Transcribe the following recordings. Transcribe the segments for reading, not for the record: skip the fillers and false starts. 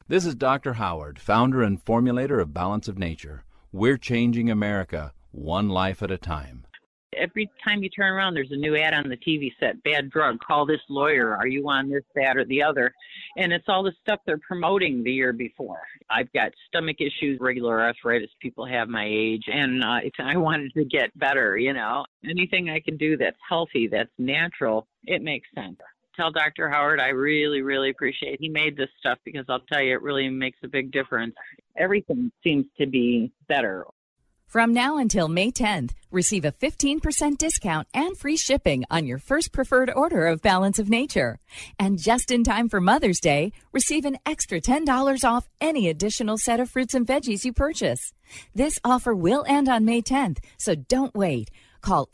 This is Dr. Howard, founder and formulator of Balance of Nature. We're changing America, one life at a time. Every time you turn around, there's a new ad on the TV set. Bad drug, call this lawyer. Are you on this, that, or the other? And it's all the stuff they're promoting the year before. I've got stomach issues, regular arthritis people have my age, and I wanted to get better, Anything I can do that's healthy, that's natural, it makes sense. Tell Dr. Howard I really, really appreciate he made this stuff, because I'll tell you, it really makes a big difference. Everything seems to be better. From now until May 10th, receive a 15% discount and free shipping on your first preferred order of Balance of Nature. And just in time for Mother's Day, receive an extra $10 off any additional set of fruits and veggies you purchase. This offer will end on May 10th, so don't wait. Call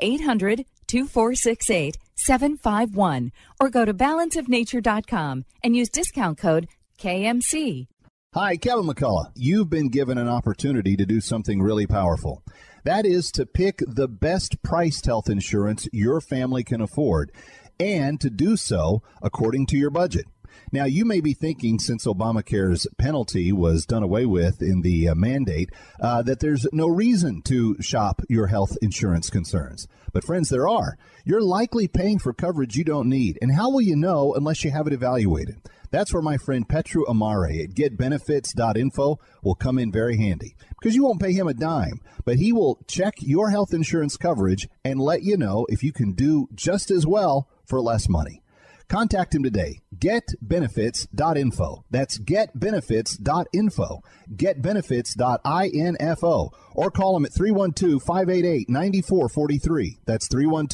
800-2468-751 or go to balanceofnature.com and use discount code KMC. Hi, Kevin McCullough. You've been given an opportunity to do something really powerful. That is to pick the best priced health insurance your family can afford, and to do so according to your budget. Now, you may be thinking, since Obamacare's penalty was done away with in the mandate, that there's no reason to shop your health insurance concerns. But friends, there are. You're likely paying for coverage you don't need. And how will you know unless you have it evaluated? That's where my friend Petru Amare at getbenefits.info will come in very handy, because you won't pay him a dime, but he will check your health insurance coverage and let you know if you can do just as well for less money. Contact him today. Getbenefits.info. That's getbenefits.info. Getbenefits.info. Or call him at 312-588-9443. That's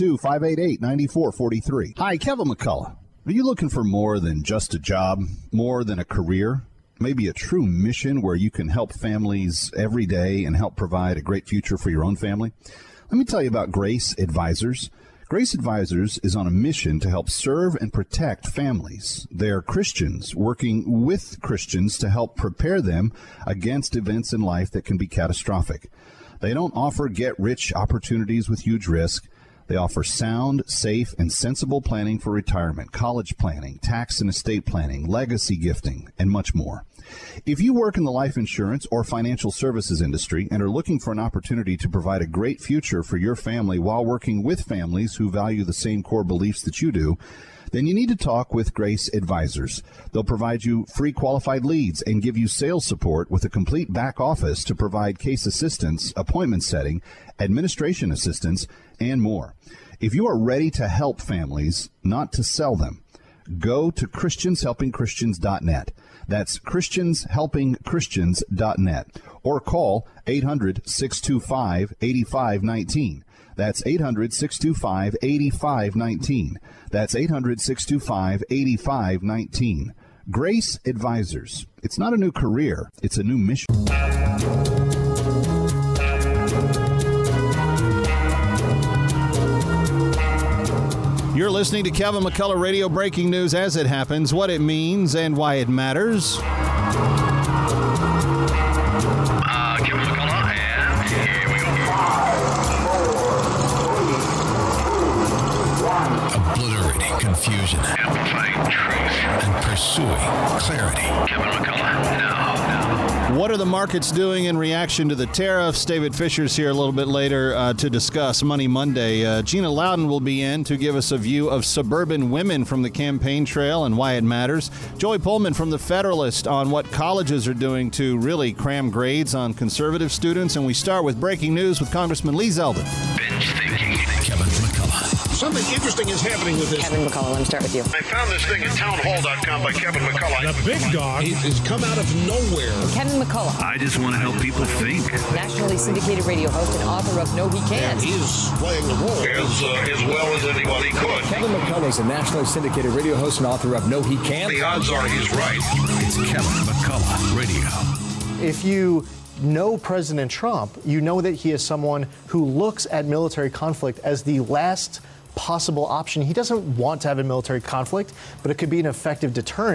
312-588-9443. Hi, Kevin McCullough. Are you looking for more than just a job, more than a career? Maybe a true mission where you can help families every day and help provide a great future for your own family? Let me tell you about Grace Advisors. Grace Advisors is on a mission to help serve and protect families. They're Christians working with Christians to help prepare them against events in life that can be catastrophic. They don't offer get-rich opportunities with huge risk. They offer sound, safe, and sensible planning for retirement, college planning, tax and estate planning, legacy gifting, and much more. If you work in the life insurance or financial services industry and are looking for an opportunity to provide a great future for your family while working with families who value the same core beliefs that you do, then you need to talk with Grace Advisors. They'll provide you free qualified leads and give you sales support with a complete back office to provide case assistance, appointment setting, administration assistance, and more. If you are ready to help families, not to sell them, go to ChristiansHelpingChristians.net. That's ChristiansHelpingChristians.net. Or call 800-625-8519. That's 800-625-8519. That's 800-625-8519. Grace Advisors. It's not a new career, it's a new mission. You're listening to Kevin McCullough Radio Breaking News as it happens, what it means, and why it matters. Kevin McCullough, and here we go. 5, 4, 3, 2, 1. Obliterating confusion. Amplifying truth. And pursuing clarity. Kevin McCullough, now. What are the markets doing in reaction to the tariffs? David Fisher's here a little bit later to discuss Money Monday. Gina Loudon will be in to give us a view of suburban women from the campaign trail and why it matters. Joey Pullman from The Federalist on what colleges are doing to really cram grades on conservative students. And we start with breaking news with Congressman Lee Zeldin. Binge thinking. Kevin McCullough. Something interesting is happening with this. Kevin McCullough, let me start with you. I found this thing at townhall.com by Kevin McCullough. The big dog has come out of nowhere. Kevin McCullough. I just want to help people think. Nationally syndicated radio host and author of No He Can't. He is playing the role as well as anybody could. Kevin McCullough is a nationally syndicated radio host and author of No He Can't. The odds are he's right. It's Kevin McCullough Radio. If you know President Trump, you know that he is someone who looks at military conflict as the last possible option. He doesn't want to have a military conflict, but it could be an effective deterrent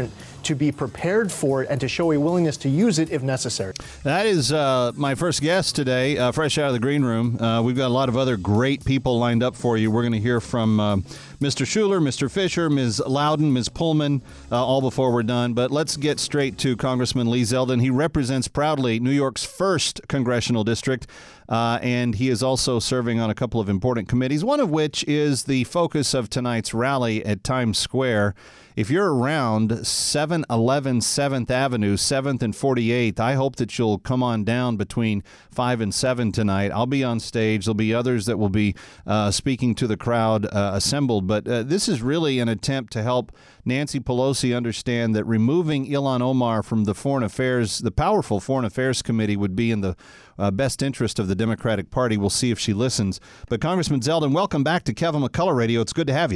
to be prepared for it and to show a willingness to use it if necessary. That is my first guest today, fresh out of the green room. We've got a lot of other great people lined up for you. We're going to hear from Mr. Schuler, Mr. Fisher, Ms. Loudon, Ms. Pullman, all before we're done. But let's get straight to Congressman Lee Zeldin. He represents proudly New York's 1st congressional district, and he is also serving on a couple of important committees, one of which is the focus of tonight's rally at Times Square. If you're around 711 7th Avenue, 7th and 48th, I hope that you'll come on down between 5 and 7 tonight. I'll be on stage. There'll be others that will be speaking to the crowd assembled. But this is really an attempt to help Nancy Pelosi understand that removing Ilhan Omar from the Foreign Affairs, the powerful Foreign Affairs Committee, would be in the best interest of the Democratic Party. We'll see if she listens. But Congressman Zeldin, welcome back to Kevin McCullough Radio. It's good to have you.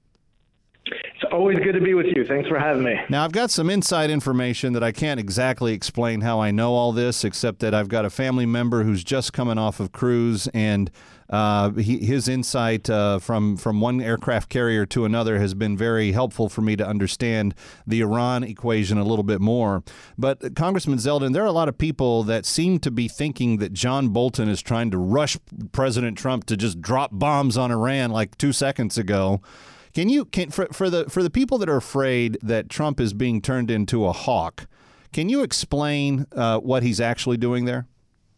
It's always good to be with you. Thanks for having me. Now, I've got some inside information that I can't exactly explain how I know all this, except that I've got a family member who's just coming off of cruise, and his insight from one aircraft carrier to another has been very helpful for me to understand the Iran equation a little bit more. But, Congressman Zeldin, there are a lot of people that seem to be thinking that John Bolton is trying to rush President Trump to just drop bombs on Iran like 2 seconds ago. For the people that are afraid that Trump is being turned into a hawk, can you explain what he's actually doing there?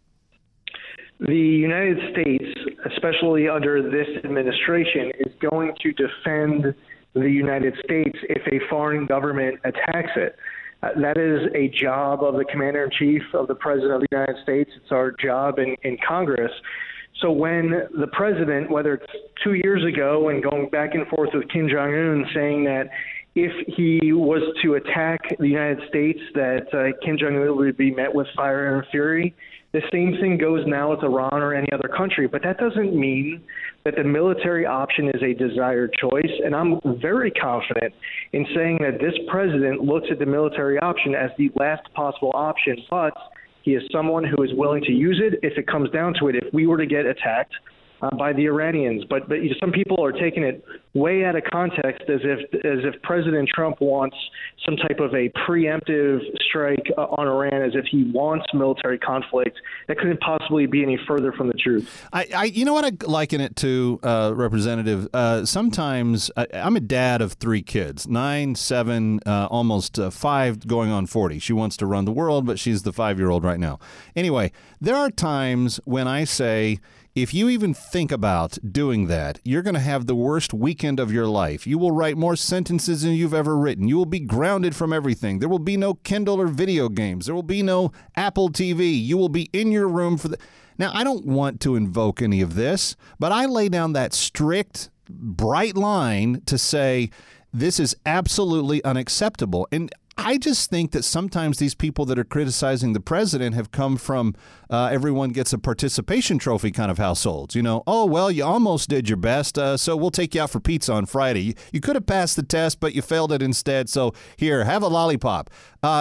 The United States, especially under this administration, is going to defend the United States if a foreign government attacks it. That is a job of the Commander-in-Chief, of the President of the United States. It's our job in Congress. So when the president, whether it's 2 years ago and going back and forth with Kim Jong-un, saying that if he was to attack the United States, that Kim Jong-un would be met with fire and fury, the same thing goes now with Iran or any other country. But that doesn't mean that the military option is a desired choice. And I'm very confident in saying that this president looks at the military option as the last possible option. But he is someone who is willing to use it if it comes down to it, if we were to get attacked by the Iranians. But some people are taking it way out of context as if President Trump wants some type of a preemptive strike on Iran, as if he wants military conflict. That couldn't possibly be any further from the truth. You know what I liken it to, Representative? Sometimes I'm a dad of 3 kids, 9, 7, almost 5, going on 40. She wants to run the world, but she's the 5-year-old right now. Anyway, there are times when I say, if you even think about doing that, you're going to have the worst weekend of your life. You will write more sentences than you've ever written. You will be grounded from everything. There will be no Kindle or video games. There will be no Apple TV. You will be in your room for the... Now, I don't want to invoke any of this, but I lay down that strict, bright line to say this is absolutely unacceptable. And I just think that sometimes these people that are criticizing the president have come from everyone gets a participation trophy kind of households. You know, oh, well, you almost did your best, so we'll take you out for pizza on Friday. You could have passed the test, but you failed it instead. So here, have a lollipop.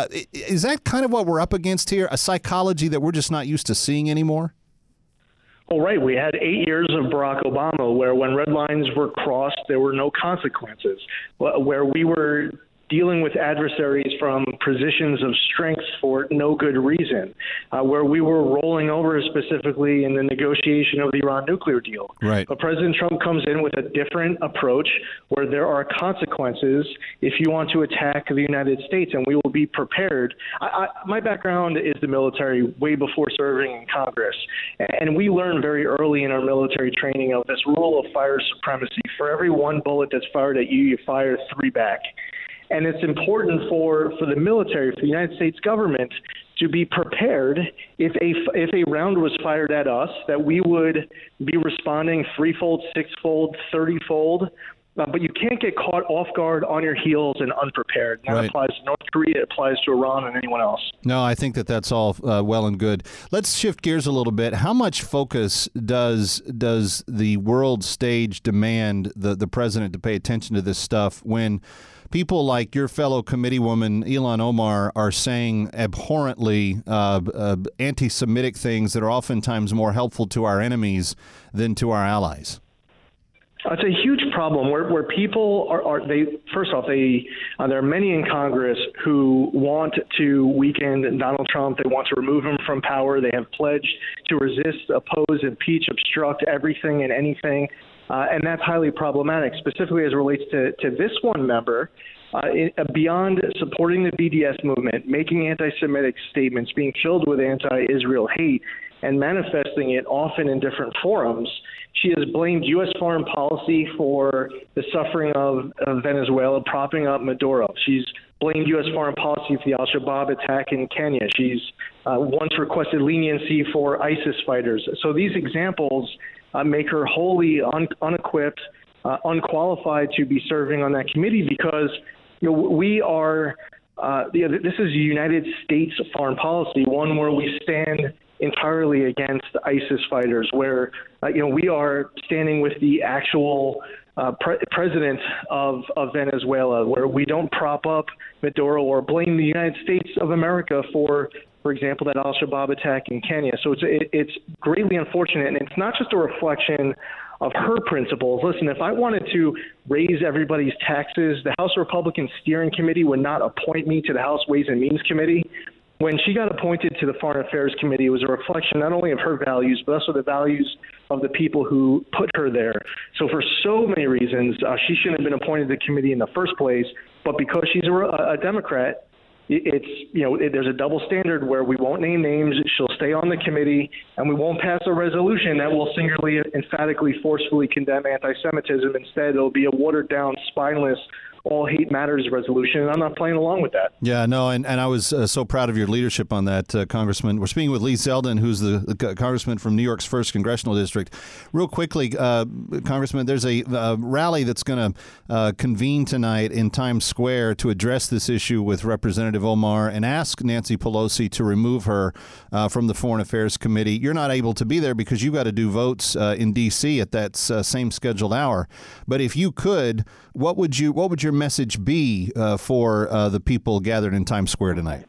Is that kind of what we're up against here? A psychology that we're just not used to seeing anymore? Well, right. We had 8 years of Barack Obama where when red lines were crossed, there were no consequences, where we were dealing with adversaries from positions of strength for no good reason, where we were rolling over specifically in the negotiation of the Iran nuclear deal. Right. But President Trump comes in with a different approach where there are consequences if you want to attack the United States, and we will be prepared. My background is the military way before serving in Congress, and we learned very early in our military training of this rule of fire supremacy. For every 1 bullet that's fired at you, you fire 3 back. And it's important for the military, for the United States government, to be prepared if a round was fired at us, that we would be responding 3-fold, 6-fold, 30-fold. But you can't get caught off guard, on your heels, and unprepared. That applies to North Korea, it applies to Iran and anyone else. No, I think that's all well and good. Let's shift gears a little bit. How much focus does the world stage demand the president to pay attention to this stuff when people like your fellow committeewoman, Ilhan Omar, are saying abhorrently anti-Semitic things that are oftentimes more helpful to our enemies than to our allies? It's a huge problem where people there are many in Congress who want to weaken Donald Trump. They want to remove him from power. They have pledged to resist, oppose, impeach, obstruct everything and anything. And that's highly problematic, specifically as it relates to this one member. Beyond supporting the BDS movement, making anti-Semitic statements, being filled with anti-Israel hate, and manifesting it often in different forums, she has blamed U.S. foreign policy for the suffering of Venezuela, propping up Maduro. She's blamed U.S. foreign policy for the al-Shabaab attack in Kenya. She's once requested leniency for ISIS fighters. So these examples make her wholly unequipped, unqualified to be serving on that committee because we are this is United States foreign policy, one where we stand entirely against ISIS fighters, where we are standing with the actual president of Venezuela, where we don't prop up Maduro or blame the United States of America for example, that al-Shabaab attack in Kenya. So it's greatly unfortunate, and it's not just a reflection of her principles. Listen, if I wanted to raise everybody's taxes, the House Republican Steering Committee would not appoint me to the House Ways and Means Committee. When she got appointed to the Foreign Affairs Committee, it was a reflection not only of her values, but also the values of the people who put her there. So for so many reasons, she shouldn't have been appointed to the committee in the first place. But because she's a Democrat, there's a double standard where we won't name names. She'll stay on the committee, and we won't pass a resolution that will singularly, emphatically, forcefully condemn anti-Semitism. Instead, it'll be a watered-down, spineless, all hate matters resolution, and I'm not playing along with that. Yeah, no, and I was so proud of your leadership on that, Congressman. We're speaking with Lee Zeldin, who's the congressman from New York's 1st Congressional District. Real quickly, Congressman, there's a rally that's going to convene tonight in Times Square to address this issue with Representative Omar and ask Nancy Pelosi to remove her from the Foreign Affairs Committee. You're not able to be there because you've got to do votes in D.C. at that same scheduled hour. But if you could, what would your message be for the people gathered in Times Square tonight?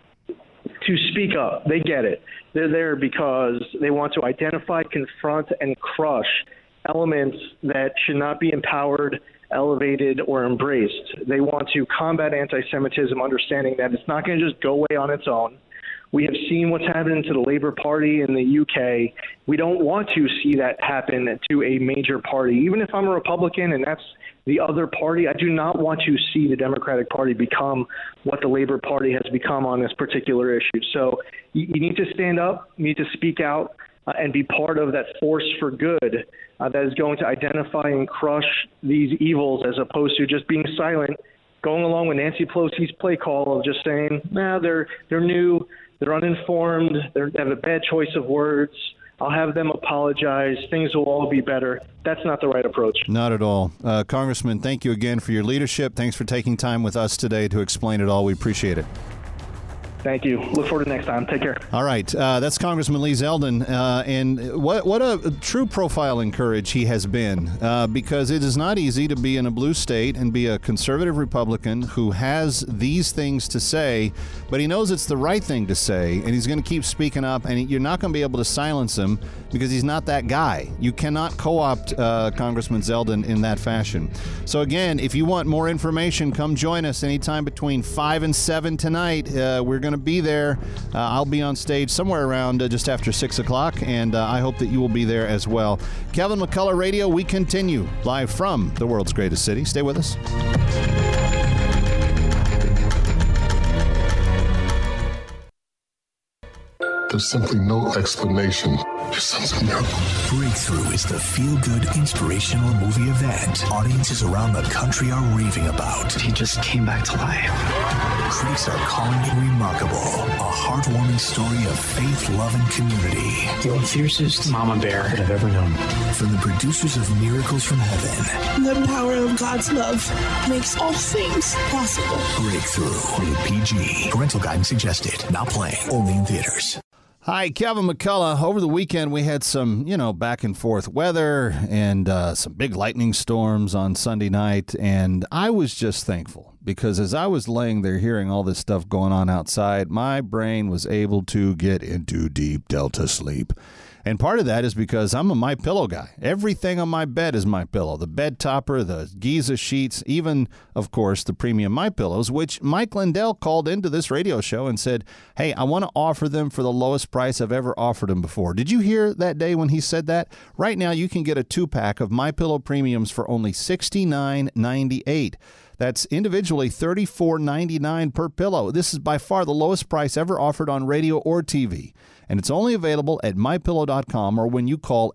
To speak up. They get it. They're there because they want to identify, confront, and crush elements that should not be empowered, elevated, or embraced. They want to combat anti-Semitism, understanding that it's not going to just go away on its own. We have seen what's happening to the Labour Party in the UK. We don't want to see that happen to a major party. Even if I'm a Republican and that's the other party, I do not want to see the Democratic Party become what the Labour Party has become on this particular issue. So you need to stand up, you need to speak out, and be part of that force for good that is going to identify and crush these evils, as opposed to just being silent, going along with Nancy Pelosi's play call of just saying, they're new, they're uninformed, they have a bad choice of words. I'll have them apologize. Things will all be better. That's not the right approach. Not at all. Congressman, thank you again for your leadership. Thanks for taking time with us today to explain it all. We appreciate it. Thank you. Look forward to next time. Take care. All right. That's Congressman Lee Zeldin. And what a true profile in courage he has been, because it is not easy to be in a blue state and be a conservative Republican who has these things to say, but he knows it's the right thing to say, and he's going to keep speaking up, and you're not going to be able to silence him because he's not that guy. You cannot co-opt Congressman Zeldin in that fashion. So again, if you want more information, come join us anytime between 5 and 7 tonight. We're going to be there. I'll be on stage somewhere around just after 6 o'clock, and I hope that you will be there as well. Kevin McCullough Radio, we continue live from the world's greatest city. Stay with us. There's simply no explanation. Your son's a miracle. Breakthrough is the feel-good, inspirational movie event audiences around the country are raving about. He just came back to life. Critics are calling it remarkable. A heartwarming story of faith, love, and community. The fiercest mama bear that I've ever known. From the producers of Miracles from Heaven. The power of God's love makes all things possible. Breakthrough. Rated PG. Parental guidance suggested. Not playing. Only in theaters. Hi, Kevin McCullough. Over the weekend, we had some, back and forth weather and some big lightning storms on Sunday night. And I was just thankful because as I was laying there hearing all this stuff going on outside, my brain was able to get into deep Delta sleep. And part of that is because I'm a MyPillow guy. Everything on my bed is MyPillow. The bed topper, the Giza sheets, even, of course, the premium MyPillows, which Mike Lindell called into this radio show and said, hey, I want to offer them for the lowest price I've ever offered them before. Did you hear that day when he said that? Right now, you can get a 2-pack of MyPillow premiums for only $69.98. That's individually $34.99 per pillow. This is by far the lowest price ever offered on radio or TV. And it's only available at MyPillow.com or when you call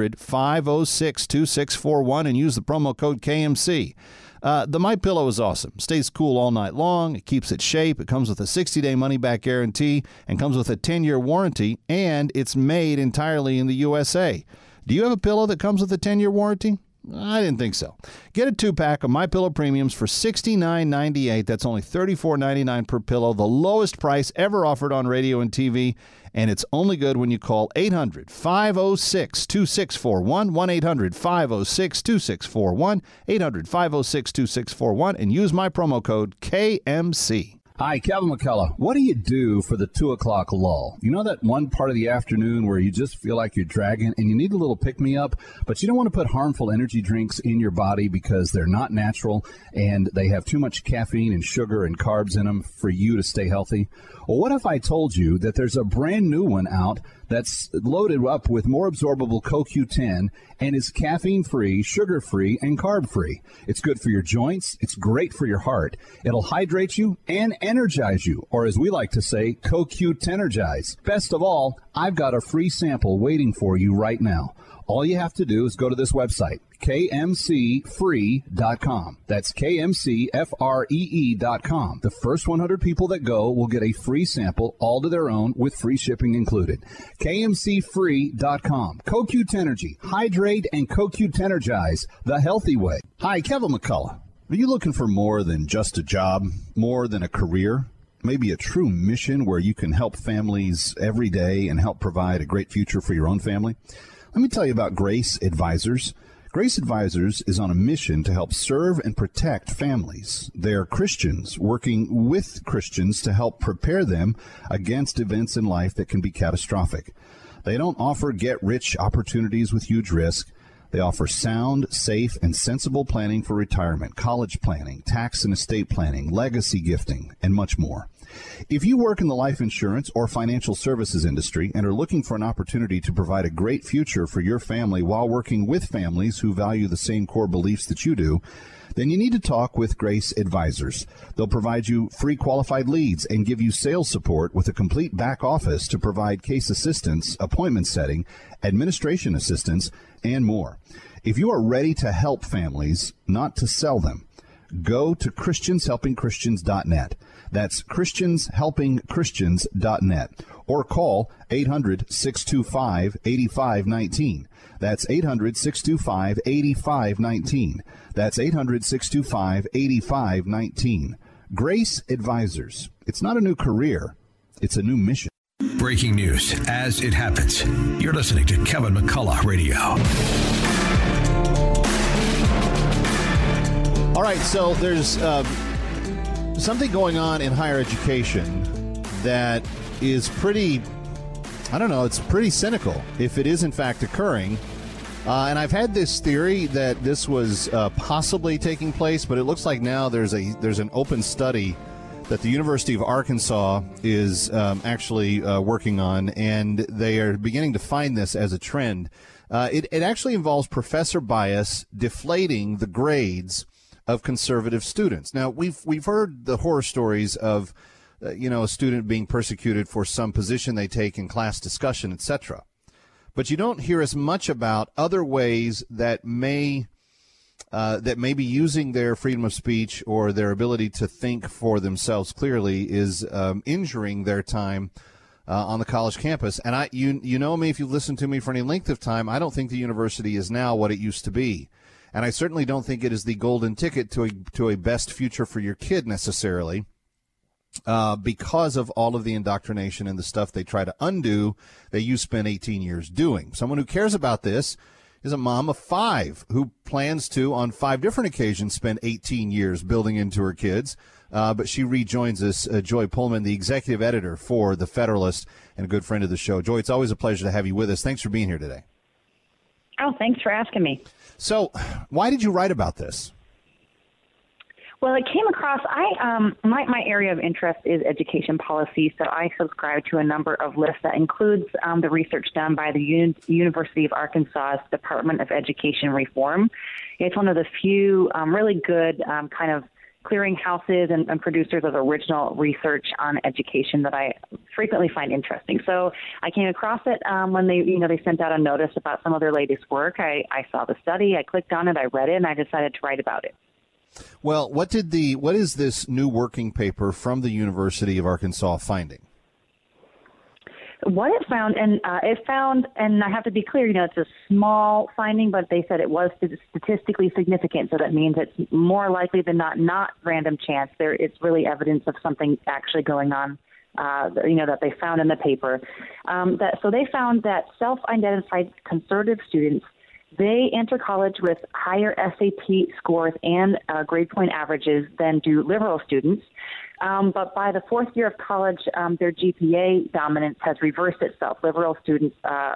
800-506-2641 and use the promo code KMC. The MyPillow is awesome. Stays cool all night long. It keeps its shape. It comes with a 60-day money-back guarantee and comes with a 10-year warranty, and it's made entirely in the USA. Do you have a pillow that comes with a 10-year warranty? I didn't think so. Get a 2-pack of MyPillow premiums for $69.98. That's only $34.99 per pillow, the lowest price ever offered on radio and TV, and it's only good when you call 800-506-2641, 1-800-506-2641, 800-506-2641, and use my promo code KMC. Hi, Kevin McCullough. What do you do for the 2 o'clock lull? You know that one part of the afternoon where you just feel like you're dragging and you need a little pick-me-up, but you don't want to put harmful energy drinks in your body because they're not natural and they have too much caffeine and sugar and carbs in them for you to stay healthy? Well, what if I told you that there's a brand new one out that's loaded up with more absorbable CoQ10 and is caffeine-free, sugar-free, and carb-free? It's good for your joints. It's great for your heart. It'll hydrate you and energize you, or as we like to say, CoQ10ergize. Best of all, I've got a free sample waiting for you right now. All you have to do is go to this website, KMCfree.com. That's KMCFREE.com. The first 100 people that go will get a free sample, all to their own, with free shipping included. KMCfree.com. CoQ10ergy. Hydrate and CoQ10ergize the healthy way. Hi, Kevin McCullough. Are you looking for more than just a job, more than a career? Maybe a true mission where you can help families every day and help provide a great future for your own family? Let me tell you about Grace Advisors. Grace Advisors is on a mission to help serve and protect families. They are Christians working with Christians to help prepare them against events in life that can be catastrophic. They don't offer get-rich opportunities with huge risk. They offer sound, safe, and sensible planning for retirement, college planning, tax and estate planning, legacy gifting, and much more. If you work in the life insurance or financial services industry and are looking for an opportunity to provide a great future for your family while working with families who value the same core beliefs that you do, then you need to talk with Grace Advisors. They'll provide you free qualified leads and give you sales support with a complete back office to provide case assistance, appointment setting, administration assistance, and more. If you are ready to help families, not to sell them, go to ChristiansHelpingChristians.net. That's ChristiansHelpingChristians.net. Or call 800-625-8519. That's 800-625-8519. That's 800-625-8519. Grace Advisors. It's not a new career. It's a new mission. Breaking news as it happens. You're listening to Kevin McCullough Radio. All right, so there's something going on in higher education that is pretty, it's pretty cynical if it is in fact occurring. And I've had this theory that this was possibly taking place, but it looks like now there's an open study that the University of Arkansas is actually working on, and they are beginning to find this as a trend. It actually involves professor bias deflating the grades of conservative students. Now, we've heard the horror stories of a student being persecuted for some position they take in class discussion, etc. But you don't hear as much about other ways that may be using their freedom of speech or their ability to think for themselves clearly is injuring their time on the college campus. And you know me, if you've listened to me for any length of time, I don't think the university is now what it used to be. And I certainly don't think it is the golden ticket to a best future for your kid necessarily, because of all of the indoctrination and the stuff they try to undo that you spent 18 years doing. Someone who cares about this is a mom of 5 who plans to, on 5 different occasions, spend 18 years building into her kids. But she rejoins us, Joy Pullman, the executive editor for The Federalist and a good friend of the show. Joy, it's always a pleasure to have you with us. Thanks for being here today. Oh, thanks for asking me. So why did you write about this? Well, it came across, my area of interest is education policy, so I subscribe to a number of lists that includes the research done by the University of Arkansas's Department of Education Reform. It's one of the few really good kind of clearinghouses and producers of original research on education that I frequently find interesting. So I came across it when they sent out a notice about some of their latest work. I saw the study, I clicked on it, I read it, and I decided to write about it. Well, what is this new working paper from the University of Arkansas finding? What it found, and I have to be clear, it's a small finding, but they said it was statistically significant, so that means it's more likely than not random chance. It's really evidence of something actually going on, that they found in the paper. So they found that self-identified conservative students, they enter college with higher SAT scores and grade point averages than do liberal students. But by the 4th year of college, their GPA dominance has reversed itself. Liberal students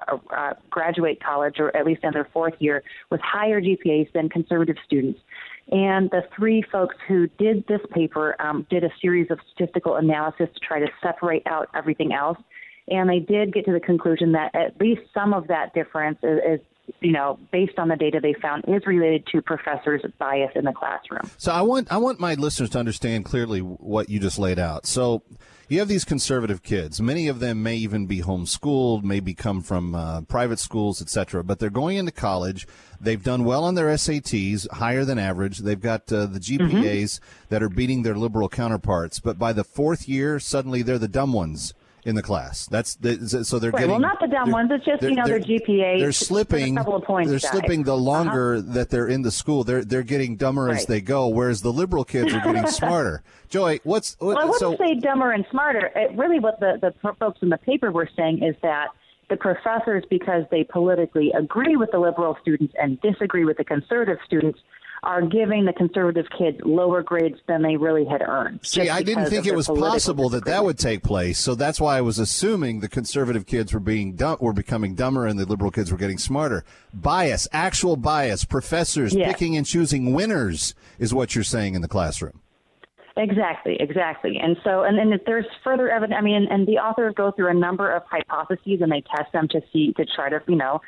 graduate college, or at least in their 4th year, with higher GPAs than conservative students. And the 3 folks who did this paper did a series of statistical analysis to try to separate out everything else. And they did get to the conclusion that at least some of that difference is based on the data they found, is related to professors' bias in the classroom. So I want my listeners to understand clearly what you just laid out. So you have these conservative kids. Many of them may even be homeschooled, maybe come from private schools, etc. But they're going into college. They've done well on their SATs, higher than average. They've got the GPAs that are beating their liberal counterparts. But by the 4th year, suddenly they're the dumb ones in the class. So they're getting. Well, not the dumb ones. It's just their GPA. They're slipping. A couple of points. They're slipping the longer that they're in the school. They're getting dumber as they go, whereas the liberal kids are getting smarter. Joy, I wouldn't say dumber and smarter. Really, what the folks in the paper were saying is that the professors, because they politically agree with the liberal students and disagree with the conservative students, are giving the conservative kids lower grades than they really had earned. See, I didn't think it was possible that would take place, so that's why I was assuming the conservative kids were becoming dumber and the liberal kids were getting smarter. Bias, actual bias, professors picking and choosing winners is what you're saying in the classroom. Exactly. And so, and then there's further evidence. I mean, and the authors go through a number of hypotheses and they test them to try to,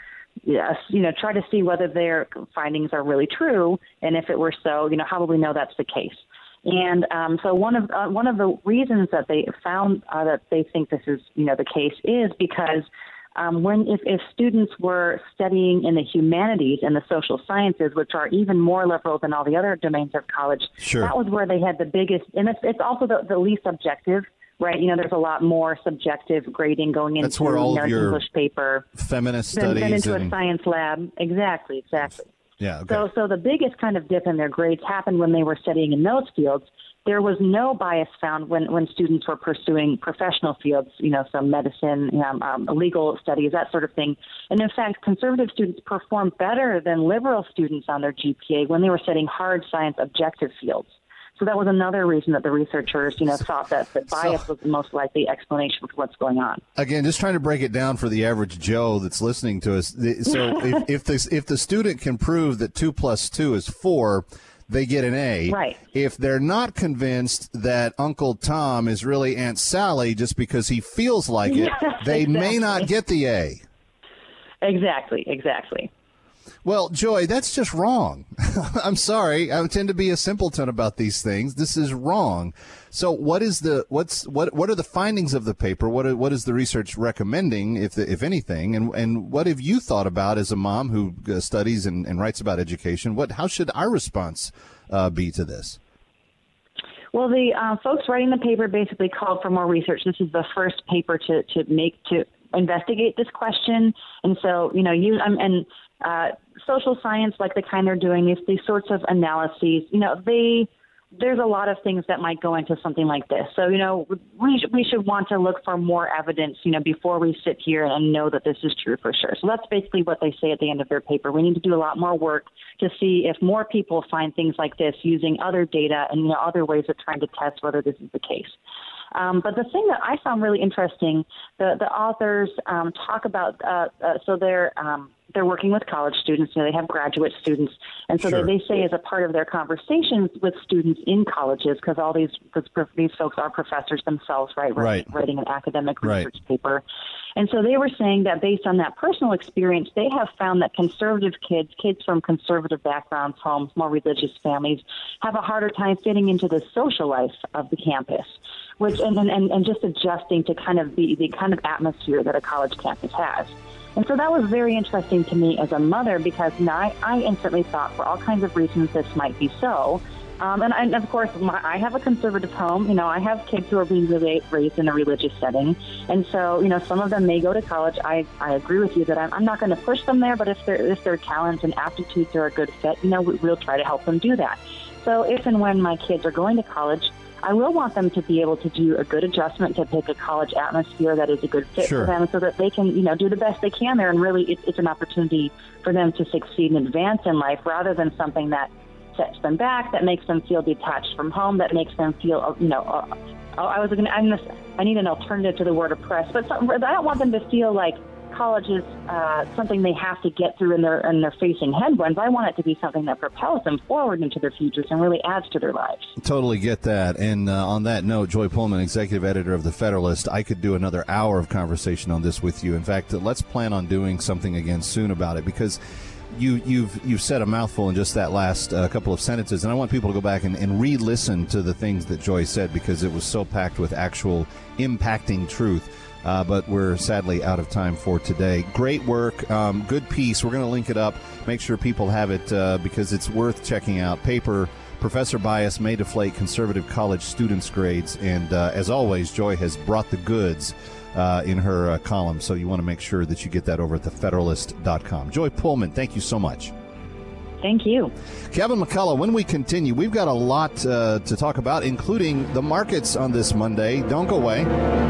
try to see whether their findings are really true, and if it were so, how will we know that's the case? And so one of the reasons that they found that they think this is the case is because if students were studying in the humanities and the social sciences, which are even more liberal than all the other domains of college, that was where they had the biggest, and it's also the least objective. Right, there's a lot more subjective grading going into an English paper, feminist studies, than into a science lab. Exactly. Yeah. Okay. So the biggest kind of dip in their grades happened when they were studying in those fields. There was no bias found when students were pursuing professional fields, some medicine, legal studies, that sort of thing. And in fact, conservative students performed better than liberal students on their GPA when they were studying hard science objective fields. So that was another reason that the researchers, thought that the bias was the most likely explanation for what's going on. Again, just trying to break it down for the average Joe that's listening to us. So if the student can prove that 2 + 2 is 4, they get an A. Right. If they're not convinced that Uncle Tom is really Aunt Sally just because he feels like it, they may not get the A. Exactly. Well, Joy, that's just wrong. I'm sorry. I tend to be a simpleton about these things. This is wrong. So what are the findings of the paper? What is the research recommending, if anything? And what have you thought about as a mom who studies and writes about education? How should our response be to this? Well, the folks writing the paper basically called for more research. This is the first paper to investigate this question. And so, social science, like the kind they're doing, these sorts of analyses, there's a lot of things that might go into something like this. So, we should want to look for more evidence, before we sit here and know that this is true for sure. So that's basically what they say at the end of their paper. We need to do a lot more work to see if more people find things like this using other data and other ways of trying to test whether this is the case. But the thing that I found really interesting, the authors talk about, so they're working with college students. They have graduate students. And so they say as a part of their conversations with students in colleges, because these folks are professors themselves, right? Writing an academic research paper. And so they were saying that based on that personal experience, they have found that conservative kids from conservative backgrounds, homes, more religious families, have a harder time fitting into the social life of the campus, which and just adjusting to kind of the kind of atmosphere that a college campus has. And so that was very interesting to me as a mother because I instantly thought for all kinds of reasons this might be so. And of course, I have a conservative home. I have kids who are being raised in a religious setting. And so, some of them may go to college. I agree with you that I'm not going to push them there, but if their talents and aptitudes are a good fit, we'll try to help them do that. So if and when my kids are going to college, I will want them to be able to do a good adjustment to pick a college atmosphere that is a good fit for them so that they can, do the best they can there. And really, it's an opportunity for them to succeed and advance in life rather than something that sets them back, that makes them feel detached from home, that makes them feel, I need an alternative to the word oppressed, but I don't want them to feel like college is something they have to get through and they're facing headwinds. I want it to be something that propels them forward into their futures and really adds to their lives. Totally get that. And on that note, Joy Pullmann, executive editor of The Federalist, I could do another hour of conversation on this with you. In fact, let's plan on doing something again soon about it because you've said a mouthful in just that last couple of sentences, and I want people to go back and re-listen to the things that Joy said because it was so packed with actual impacting truth. But we're sadly out of time for today. Great work. Good piece. We're going to link it up. Make sure people have it because it's worth checking out. Paper, Professor Bias May Deflate Conservative College Students' Grades. And as always, Joy has brought the goods in her column. So you want to make sure that you get that over at thefederalist.com. Joy Pullmann, thank you so much. Thank you. Kevin McCullough, when we continue, we've got a lot to talk about, including the markets on this Monday. Don't go away.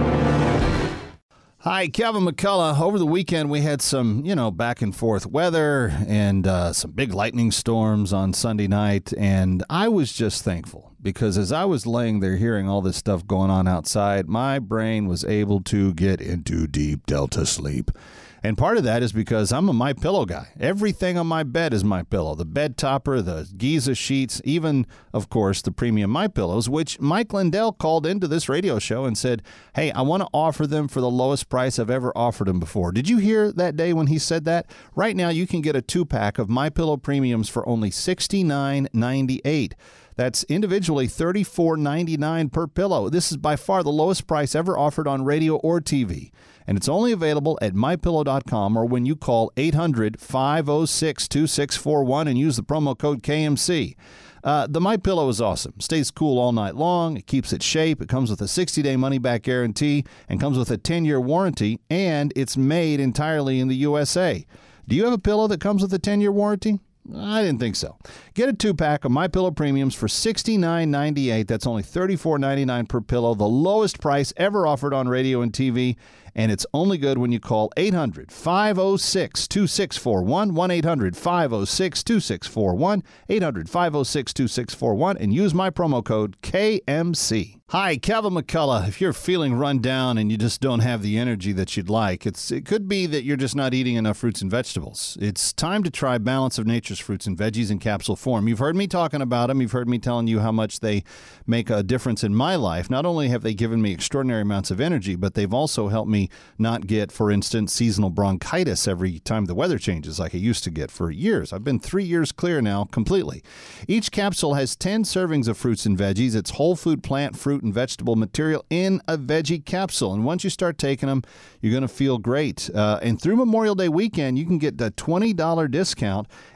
Hi, Kevin McCullough. Over the weekend, we had some, back and forth weather and some big lightning storms on Sunday night. And I was just thankful because as I was laying there hearing all this stuff going on outside, my brain was able to get into deep Delta sleep. And part of that is because I'm a MyPillow guy. Everything on my bed is MyPillow. The bed topper, the Giza sheets, even, of course, the premium MyPillows, which Mike Lindell called into this radio show and said, hey, I want to offer them for the lowest price I've ever offered them before. Did you hear that day when he said that? Right now, you can get a 2-pack of MyPillow premiums for only $69.98. That's individually $34.99 per pillow. This is by far the lowest price ever offered on radio or TV. And it's only available at MyPillow.com or when you call 800-506-2641 and use the promo code KMC. The MyPillow is awesome. Stays cool all night long. It keeps its shape. It comes with a 60-day money-back guarantee and comes with a 10-year warranty, and it's made entirely in the USA. Do you have a pillow that comes with a 10-year warranty? I didn't think so. Get a 2-pack of MyPillow premiums for $69.98. That's only $34.99 per pillow, the lowest price ever offered on radio and TV. And it's only good when you call 800-506-2641, 1-800-506-2641, 800-506-2641, and use my promo code KMC. Hi, Kevin McCullough. If you're feeling run down and you just don't have the energy that you'd like, it could be that you're just not eating enough fruits and vegetables. It's time to try Balance of Nature's fruits and veggies in capsule form. You've heard me talking about them. You've heard me telling you how much they make a difference in my life. Not only have they given me extraordinary amounts of energy, but they've also helped me not get, for instance, seasonal bronchitis every time the weather changes like I used to get for years. I've been 3 years clear now completely. Each capsule has 10 servings of fruits and veggies. It's whole food, plant, fruit, and vegetable material in a veggie capsule. And once you start taking them, you're going to feel great. And through Memorial Day weekend, you can get a $20 discount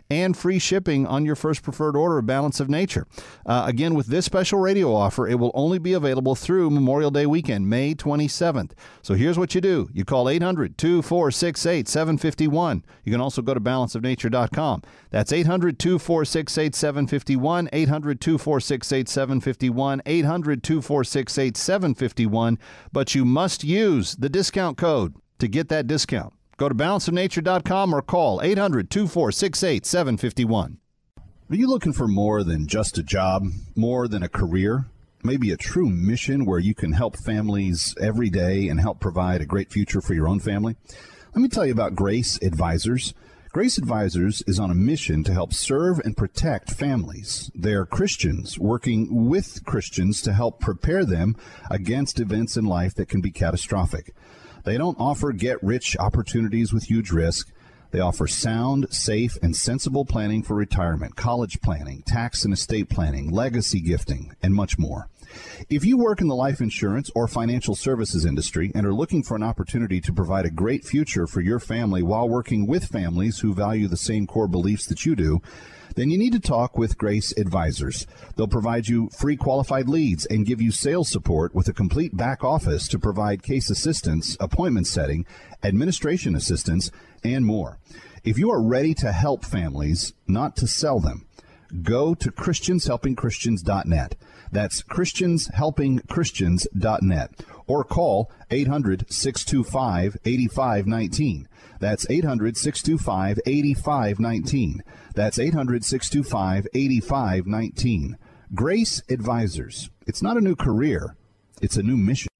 and free shipping on your first preferred order of Balance of Nature. Again, with this special radio offer, it will only be available through Memorial Day weekend, May 27th. So here's what you do. You call 800-246-8751. You can also go to balanceofnature.com. That's 800-246-8751, 800-246-8751, 800-246-8751. But you must use the discount code to get that discount. Go to balanceofnature.com or call 800-246-8751. Are you looking for more than just a job, more than a career? Maybe a true mission where you can help families every day and help provide a great future for your own family? Let me tell you about Grace Advisors. Grace Advisors is on a mission to help serve and protect families. They're Christians working with Christians to help prepare them against events in life that can be catastrophic. They don't offer get-rich opportunities with huge risk. They offer sound, safe, and sensible planning for retirement, college planning, tax and estate planning, legacy gifting, and much more. If you work in the life insurance or financial services industry and are looking for an opportunity to provide a great future for your family while working with families who value the same core beliefs that you do, then you need to talk with Grace Advisors. They'll provide you free qualified leads and give you sales support with a complete back office to provide case assistance, appointment setting, administration assistance, and more. If you are ready to help families, not to sell them, go to ChristiansHelpingChristians.net. That's ChristiansHelpingChristians.net. Or call 800-625-8519. That's 800-625-8519. That's 800-625-8519. Grace Advisors. It's not a new career. It's a new mission.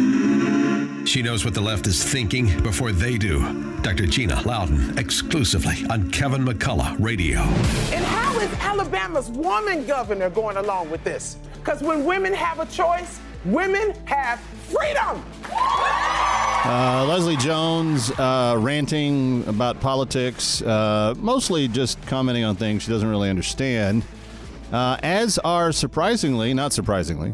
She knows what the left is thinking before they do. Dr. Gina Loudon, exclusively on Kevin McCullough Radio. And how is Alabama's woman governor going along with this? Because when women have a choice, women have freedom. Leslie Jones ranting about politics, mostly just commenting on things she doesn't really understand. As are surprisingly, not surprisingly,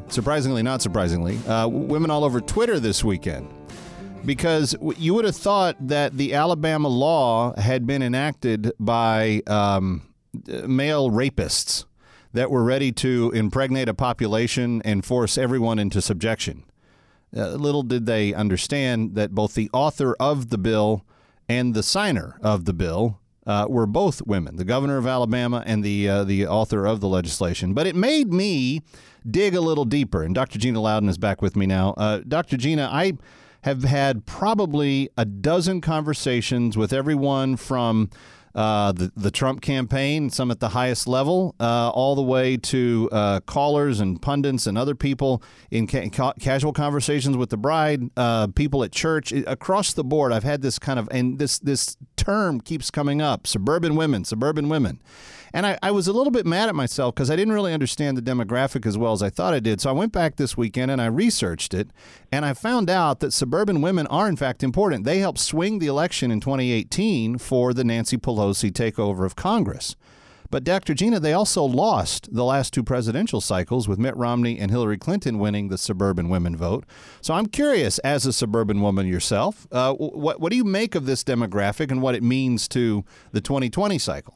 women all over Twitter this weekend. Because you would have thought that the Alabama law had been enacted by male rapists that were ready to impregnate a population and force everyone into subjection. Little did they understand that both the author of the bill and the signer of the bill were both women, the governor of Alabama and the author of the legislation. But it made me dig a little deeper, and Dr. Gina Loudon is back with me now. Dr. Gina, I have had probably a dozen conversations with everyone from the Trump campaign, some at the highest level, all the way to callers and pundits and other people in casual conversations with the bride, people at church. Across the board, I've had this kind of, and this term keeps coming up, suburban women. And I was a little bit mad at myself because I didn't really understand the demographic as well as I thought I did. So I went back this weekend and I researched it, and I found out that suburban women are, in fact, important. They helped swing the election in 2018 for the Nancy Pelosi takeover of Congress. But, Dr. Gina, they also lost the last two presidential cycles with Mitt Romney and Hillary Clinton winning the suburban women vote. So I'm curious, as a suburban woman yourself, what do you make of this demographic and what it means to the 2020 cycle?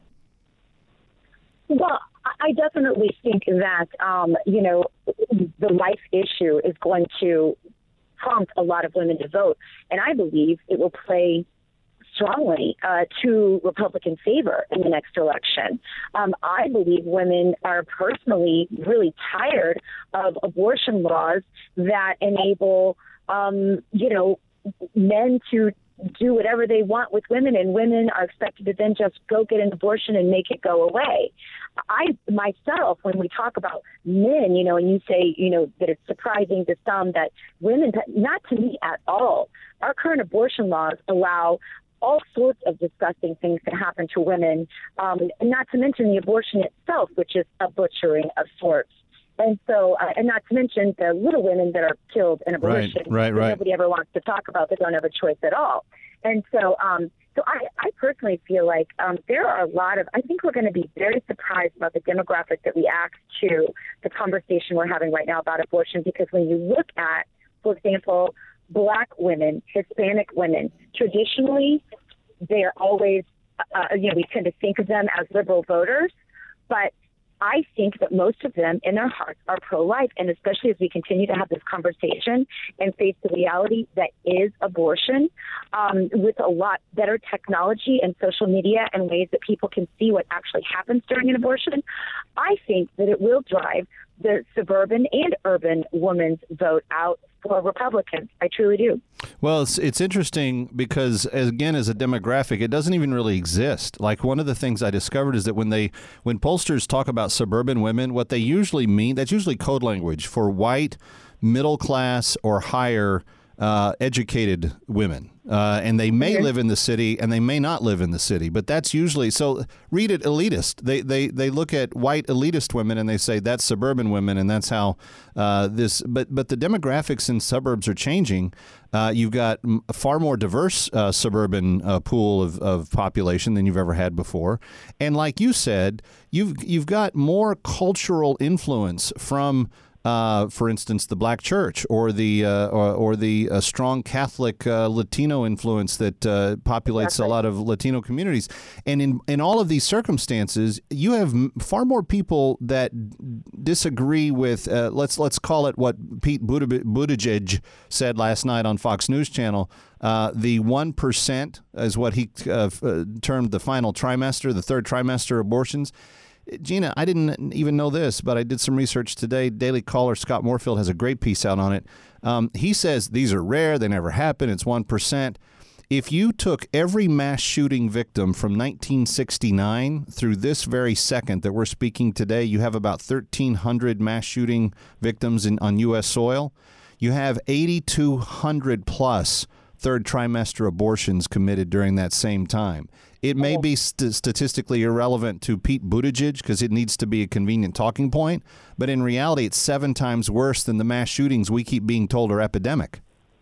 Well, I definitely think that, the life issue is going to prompt a lot of women to vote. And I believe it will play strongly to Republican favor in the next election. I believe women are personally really tired of abortion laws that enable, men to do whatever they want with women, and women are expected to then just go get an abortion and make it go away. I myself, when we talk about men, and you say, that it's surprising to some that women, not to me at all. Our current abortion laws allow all sorts of disgusting things to happen to women, not to mention the abortion itself, which is a butchering of sorts. And so, and not to mention the little women that are killed in abortion. Right. Nobody ever wants to talk about. They don't have a choice at all. And so, I personally feel like there are a lot of, I think we're going to be very surprised about the demographic that reacts to the conversation we're having right now about abortion, because when you look at, for example, Black women, Hispanic women, traditionally, they're always we tend to think of them as liberal voters, but I think that most of them in their hearts are pro-life, and especially as we continue to have this conversation and face the reality that is abortion, with a lot better technology and social media and ways that people can see what actually happens during an abortion, I think that it will drive the suburban and urban woman's vote out for Republicans. I truly do. Well, it's interesting because, again, as a demographic, it doesn't even really exist. Like, one of the things I discovered is that when pollsters talk about suburban women, what they usually mean, that's usually code language for white, middle class, or higher educated women. And they may live in the city and they may not live in the city, but that's usually, so read it elitist. They look at white elitist women and they say that's suburban women, and that's how but the demographics in suburbs are changing. You've got a far more diverse suburban pool of population than you've ever had before. And like you said, you've got more cultural influence from for instance, the black church or the strong Catholic Latino influence that populates a lot of Latino communities. And in all of these circumstances, you have far more people that disagree with, let's call it what Pete Buttigieg said last night on Fox News Channel. The 1% is what he termed the final trimester, the third trimester abortions. Gina, I didn't even know this, but I did some research today. Daily Caller Scott Moorfield has a great piece out on it. He says these are rare. They never happen. It's 1%. If you took every mass shooting victim from 1969 through this very second that we're speaking today, you have about 1,300 mass shooting victims on U.S. soil. You have 8,200 plus third trimester abortions committed during that same time. It may be statistically irrelevant to Pete Buttigieg because it needs to be a convenient talking point, but in reality, it's 7 times worse than the mass shootings we keep being told are epidemic.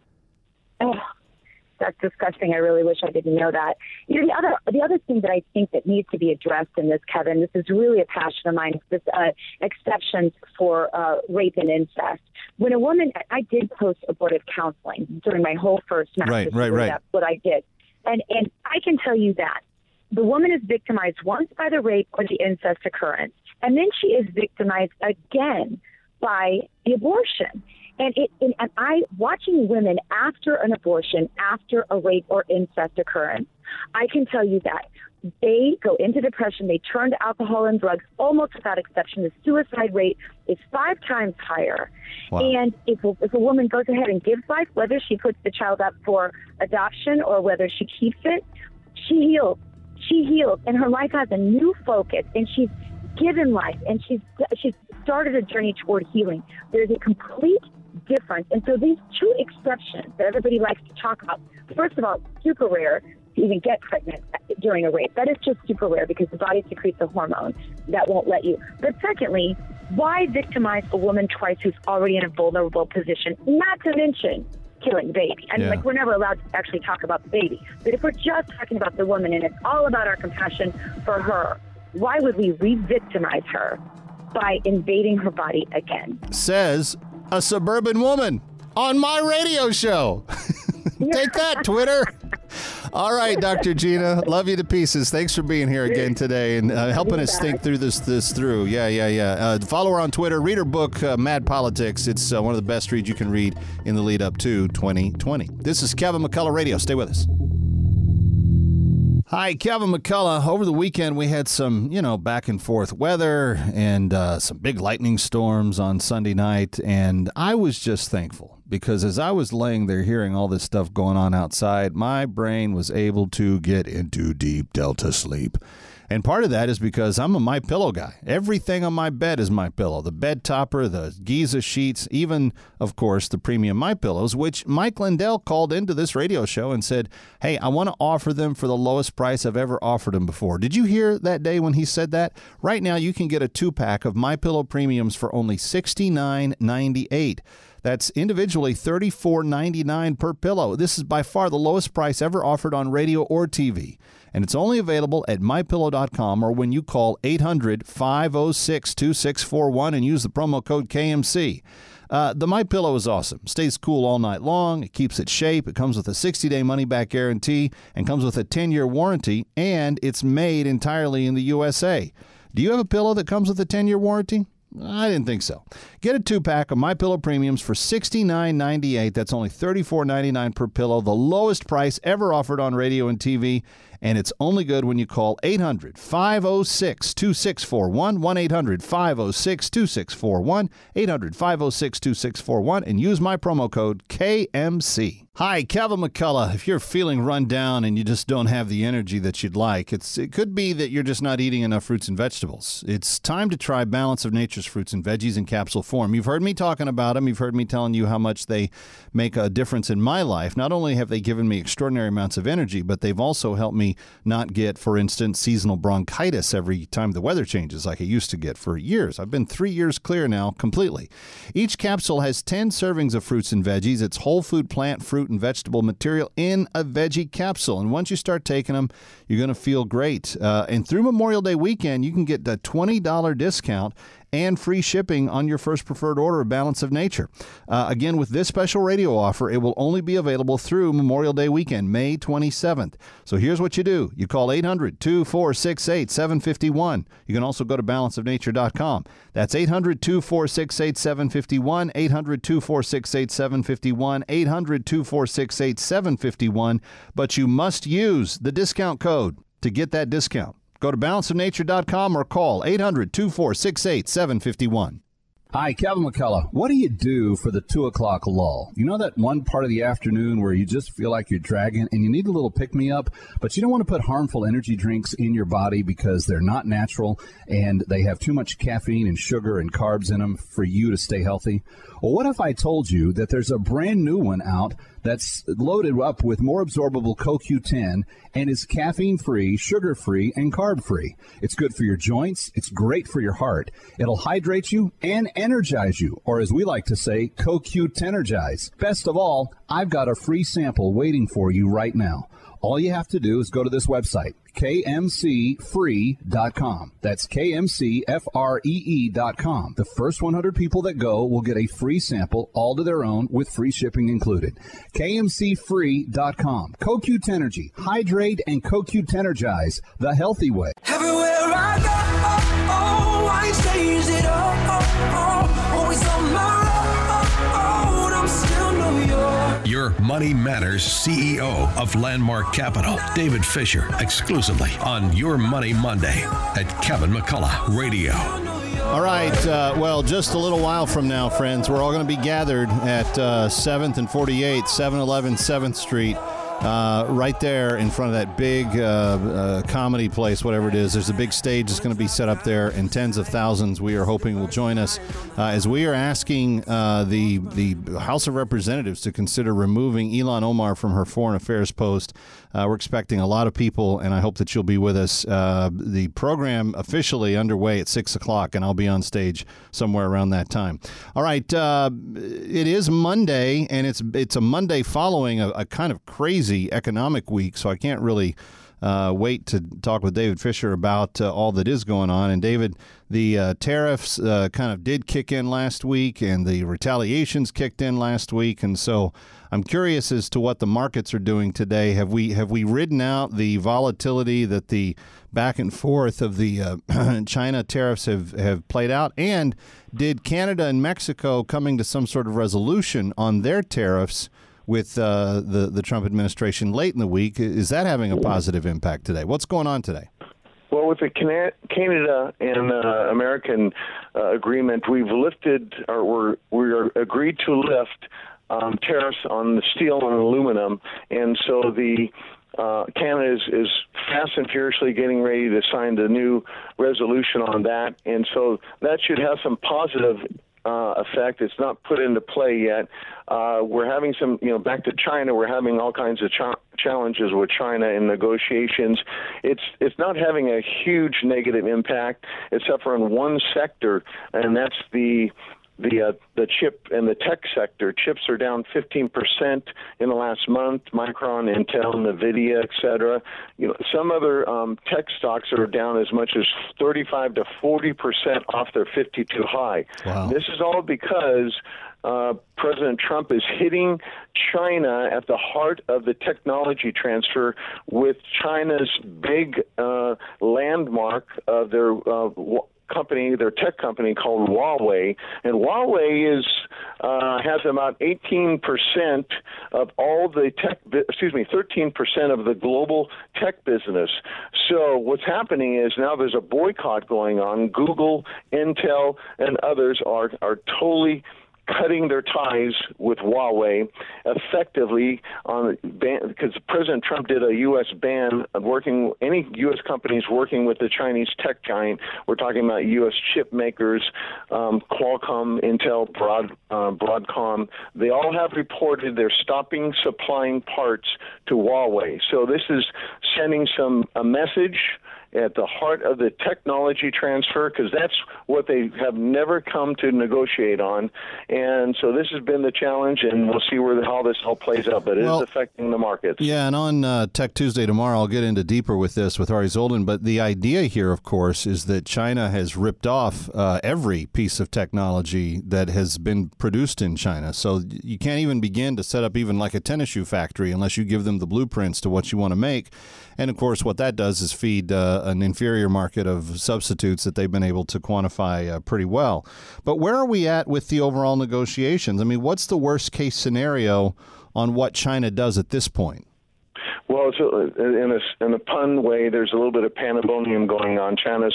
Oh, that's disgusting. I really wish I didn't know that. You know, the other thing that I think that needs to be addressed in this, Kevin, this is really a passion of mine, this exceptions for rape and incest. When a woman, I did post abortive counseling during my whole first master's degree. Right. That's what I did. And I can tell you that the woman is victimized once by the rape or the incest occurrence, and then she is victimized again by the abortion. And watching women after an abortion, after a rape or incest occurrence, I can tell you that they go into depression, they turn to alcohol and drugs, almost without exception. The suicide rate is 5 times higher. Wow. And if a woman goes ahead and gives life, whether she puts the child up for adoption or whether she keeps it, she heals. She heals, and her life has a new focus, and she's given life, and she's started a journey toward healing. There's a complete difference. And so these 2 exceptions that everybody likes to talk about, first of all, super rare to even get pregnant during a rape. That is just super rare because the body secretes a hormone that won't let you. But secondly, why victimize a woman twice who's already in a vulnerable position, not to mention killing the baby? I mean, we're never allowed to actually talk about the baby. But if we're just talking about the woman and it's all about our compassion for her, why would we re-victimize her by invading her body again? Says a suburban woman on my radio show. Take that, Twitter. All right, Dr. Gina, love you to pieces. Thanks for being here again today and helping us think through this through. Yeah. Follow her on Twitter. Read her book, Mad Politics. It's one of the best reads you can read in the lead up to 2020. This is Kevin McCullough Radio. Stay with us. Hi, Kevin McCullough. Over the weekend, we had some, back and forth weather and some big lightning storms on Sunday night. And I was just thankful because as I was laying there hearing all this stuff going on outside, my brain was able to get into deep Delta sleep. And part of that is because I'm a MyPillow guy. Everything on my bed is MyPillow. The bed topper, the Giza sheets, even, of course, the premium MyPillows, which Mike Lindell called into this radio show and said, hey, I want to offer them for the lowest price I've ever offered them before. Did you hear that day when he said that? Right now, you can get a 2-pack of MyPillow premiums for only $69.98. That's individually $34.99 per pillow. This is by far the lowest price ever offered on radio or TV. And it's only available at MyPillow.com or when you call 800-506-2641 and use the promo code KMC. The MyPillow is awesome. Stays cool all night long. It keeps its shape. It comes with a 60-day money-back guarantee and comes with a 10-year warranty, and it's made entirely in the USA. Do you have a pillow that comes with a 10-year warranty? I didn't think so. Get a 2-pack of MyPillow Premiums for $69.98. That's only $34.99 per pillow, the lowest price ever offered on radio and TV. And it's only good when you call 800-506-2641, 1-800-506-2641, 800-506-2641, and use my promo code KMC. Hi, Kevin McCullough. If you're feeling run down and you just don't have the energy that you'd like, it could be that you're just not eating enough fruits and vegetables. It's time to try Balance of Nature's fruits and veggies in capsule form. You've heard me talking about them. You've heard me telling you how much they make a difference in my life. Not only have they given me extraordinary amounts of energy, but they've also helped me not get, for instance, seasonal bronchitis every time the weather changes like I used to get for years. I've been 3 years clear now completely. Each capsule has 10 servings of fruits and veggies. It's whole food, plant, fruit, and vegetable material in a veggie capsule. And once you start taking them, you're going to feel great. And through Memorial Day weekend, you can get a $20 discount and free shipping on your first preferred order of Balance of Nature. Again, with this special radio offer, it will only be available through Memorial Day weekend, May 27th. So here's what you do. You call 800-246-8751. You can also go to balanceofnature.com. That's 800-246-8751, 800-246-8751, 800-246-8751. But you must use the discount code to get that discount. Go to balanceofnature.com or call 800-246-8751. Hi, Kevin McCullough. What do you do for the 2 o'clock lull? You know that one part of the afternoon where you just feel like you're dragging and you need a little pick-me-up, but you don't want to put harmful energy drinks in your body because they're not natural and they have too much caffeine and sugar and carbs in them for you to stay healthy? Well, what if I told you that there's a brand new one out that's loaded up with more absorbable CoQ10 and is caffeine-free, sugar-free, and carb-free? It's good for your joints. It's great for your heart. It'll hydrate you and energize you, or as we like to say, CoQ10ergize. Best of all, I've got a free sample waiting for you right now. All you have to do is go to this website, KMCfree.com. That's KMCFREE.com. The first 100 people that go will get a free sample, all to their own, with free shipping included. KMCfree.com. CoQ10ergy. Hydrate and CoQ10ergize the healthy way. Everywhere I go, I change it always on my road, I'm still New York. Your Money Matters CEO of Landmark Capital, David Fisher, exclusively on Your Money Monday at Kevin McCullough Radio. All right, well, just a little while from now, friends, we're all going to be gathered at 7th and 48, 711 7th Street. Right there in front of that big comedy place, whatever it is. There's a big stage that's going to be set up there, and tens of thousands we are hoping will join us as we are asking the House of Representatives to consider removing Ilhan Omar from her foreign affairs post. We're expecting a lot of people, and I hope that you'll be with us. The program officially underway at 6 o'clock, and I'll be on stage somewhere around that time. All right, it is Monday, and it's a Monday following a kind of crazy economic week, so I can't really wait to talk with David Fisher about all that is going on. And David, the tariffs kind of did kick in last week, and the retaliations kicked in last week, and so I'm curious as to what the markets are doing today. Have we ridden out the volatility that the back and forth of the China tariffs have played out? And did Canada and Mexico coming to some sort of resolution on their tariffs with the Trump administration late in the week, is that having a positive impact today? What's going on today? Well, with the Canada and American agreement, we've lifted, or we're agreed to lift tariffs on the steel and aluminum, and so the Canada is fast and furiously getting ready to sign the new resolution on that, and so that should have some positive effect. It's not put into play yet. We're having some, back to China, we're having all kinds of challenges with China in negotiations. It's not having a huge negative impact, except for in one sector, and that's the chip and the tech sector. Chips are down 15% in the last month. Micron, Intel, NVIDIA, et cetera. Some other tech stocks are down as much as 35 to 40% off their 52 high. Wow. This is all because President Trump is hitting China at the heart of the technology transfer with China's big landmark of their tech company called Huawei, and Huawei has about 18% of all the 13% of the global tech business. So what's happening is now there's a boycott going on. Google, Intel, and others are totally cutting their ties with Huawei effectively because President Trump did a U.S. ban of any U.S. companies working with the Chinese tech giant. We're talking about U.S. chip makers, Qualcomm, Intel, Broadcom. They all have reported they're stopping supplying parts to Huawei. So this is sending a message at the heart of the technology transfer, because that's what they have never come to negotiate on. And so this has been the challenge, and we'll see how this all plays out, but it is affecting the markets. Yeah, and on Tech Tuesday tomorrow, I'll get into deeper with this with Ari Zoldan, but the idea here, of course, is that China has ripped off every piece of technology that has been produced in China. So you can't even begin to set up even like a tennis shoe factory unless you give them the blueprints to what you want to make. And, of course, what that does is feed an inferior market of substitutes that they've been able to quantify pretty well. But where are we at with the overall negotiations? I mean, what's the worst-case scenario on what China does at this point? Well, in a pun way, there's a little bit of pandemonium going on. China's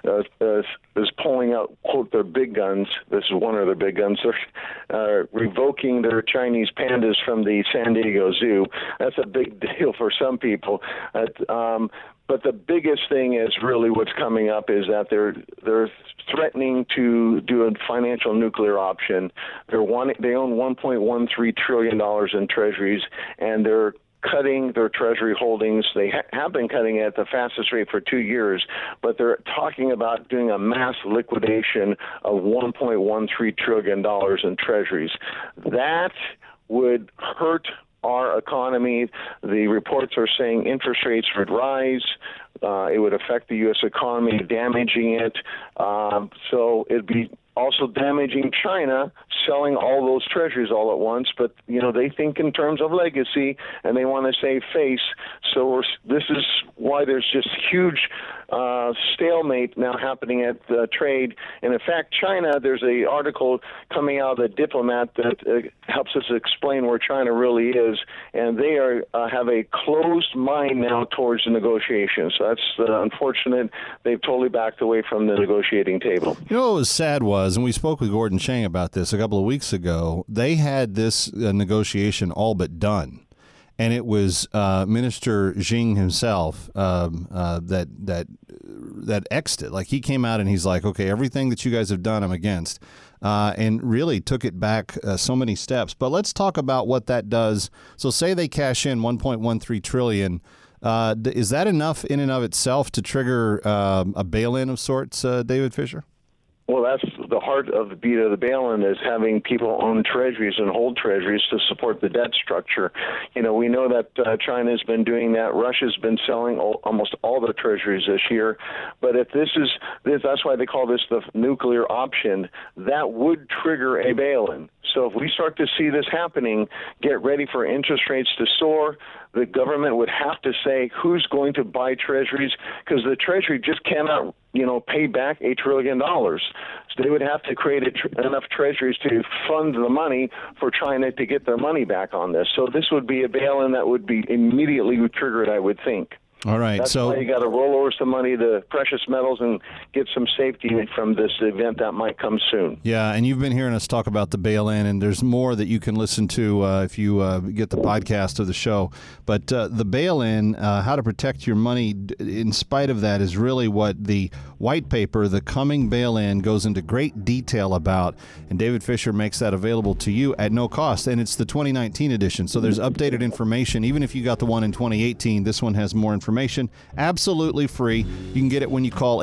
is pulling out, quote, their big guns. This is one of their big guns. They're revoking their Chinese pandas from the San Diego Zoo. That's a big deal for some people. But the biggest thing is really what's coming up is that they're threatening to do a financial nuclear option. They own $1.13 trillion in treasuries, and they're cutting their treasury holdings. They have been cutting it at the fastest rate for 2 years, but they're talking about doing a mass liquidation of $1.13 trillion in treasuries. That would hurt our economy. The reports are saying interest rates would rise. It would affect the U.S. economy, damaging it. So it'd be also damaging China, selling all those treasuries all at once. But, they think in terms of legacy, and they want to save face. So this is why there's just huge stalemate now happening at trade. And, in fact, China, there's an article coming out of The Diplomat that helps us explain where China really is. And they have a closed mind now towards the negotiations. So that's unfortunate. They've totally backed away from the negotiating table. What was sad was, and we spoke with Gordon Chang about this a couple of weeks ago, they had this negotiation all but done. And it was Minister Xing himself that X'd it. Like, he came out and he's like, okay, everything that you guys have done, I'm against. And really took it back so many steps. But let's talk about what that does. So say they cash in $1.13 trillion. Is that enough in and of itself to trigger a bail-in of sorts, David Fisher? Well, that's the heart of the beat of the bail-in, is having people own treasuries and hold treasuries to support the debt structure. We know that China's been doing that. Russia's been selling almost all their treasuries this year. But if that's why they call this the nuclear option, that would trigger a bail-in. So if we start to see this happening, get ready for interest rates to soar. The government would have to say who's going to buy treasuries, because the treasury just cannot, pay back $1 trillion. So they would have to create enough treasuries to fund the money for China to get their money back on this. So this would be a bail-in that would be immediately triggered, I would think. All right. That's why you got to roll over some money to precious metals and get some safety from this event that might come soon. Yeah, and you've been hearing us talk about the bail-in, and there's more that you can listen to if you get the podcast of the show. But the bail-in, how to protect your money in spite of that, is really what the white paper, The Coming Bail-In, goes into great detail about. And David Fisher makes that available to you at no cost. And it's the 2019 edition, so there's updated information. Even if you got the one in 2018, this one has more information. Absolutely free. You can get it when you call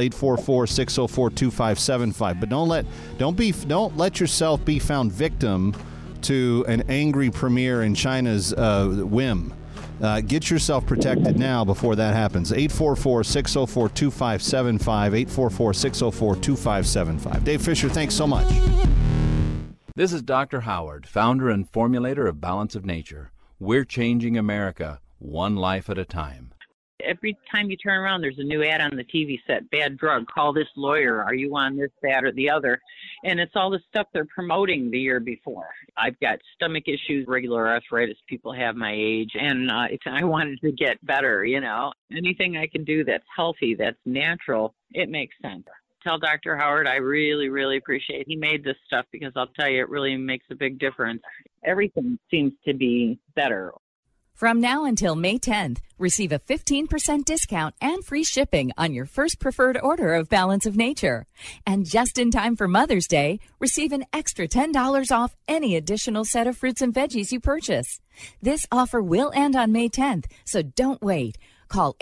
844-604-2575. But don't let yourself be found victim to an angry premier in China's whim. Get yourself protected now before that happens. 844-604-2575. 844-604-2575. Dave Fisher, thanks so much. This is Dr. Howard, founder and formulator of Balance of Nature. We're changing America one life at a time. Every time you turn around, there's a new ad on the TV set. Bad drug. Call this lawyer. Are you on this, that, or the other? And it's all the stuff they're promoting the year before. I've got stomach issues, regular arthritis people have my age, and I wanted to get better, you know. Anything I can do that's healthy, that's natural, it makes sense. Tell Dr. Howard I really, really appreciate he made this stuff, because I'll tell you, it really makes a big difference. Everything seems to be better. From now until May 10th, receive a 15% discount and free shipping on your first preferred order of Balance of Nature. And just in time for Mother's Day, receive an extra $10 off any additional set of fruits and veggies you purchase. This offer will end on May 10th, so don't wait. Call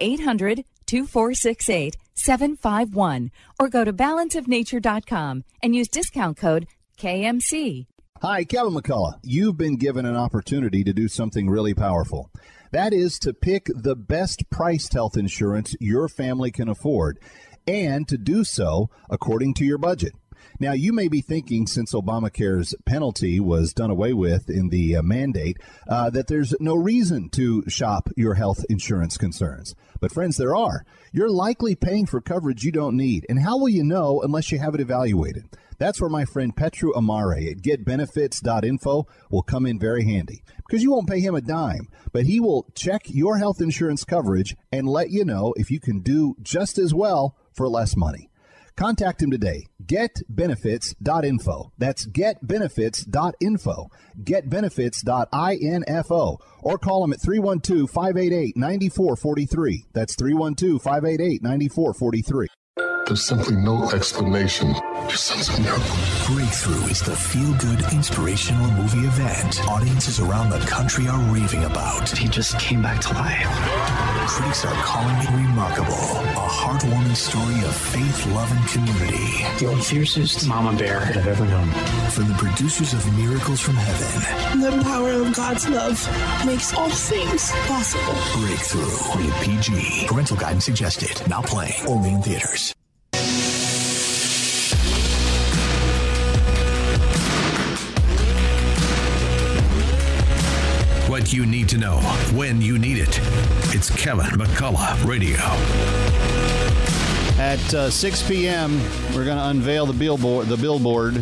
800-2468-751 or go to balanceofnature.com and use discount code KMC. Hi, Kevin McCullough. You've been given an opportunity to do something really powerful. That is to pick the best priced health insurance your family can afford, and to do so according to your budget. Now, you may be thinking, since Obamacare's penalty was done away with in the mandate, that there's no reason to shop your health insurance concerns. But friends, there are. You're likely paying for coverage you don't need. And how will you know unless you have it evaluated? That's where my friend Petru Amare at getbenefits.info will come in very handy, because you won't pay him a dime, but he will check your health insurance coverage and let you know if you can do just as well for less money. Contact him today. Getbenefits.info. That's getbenefits.info. Getbenefits.info. Or call him at 312-588-9443. That's 312-588-9443. There's simply no explanation. Just sounds a miracle. Breakthrough is the feel-good, inspirational movie event audiences around the country are raving about. He just came back to life. Critics are calling it remarkable. A heartwarming story of faith, love, and community. The fiercest mama bear that I've ever known. From the producers of Miracles from Heaven. The power of God's love makes all things possible. Breakthrough. Rated PG. Parental guidance suggested. Now playing. Only in theaters. What you need to know when you need it. It's Kevin McCullough Radio. At 6 p.m., we're going to unveil the billboard.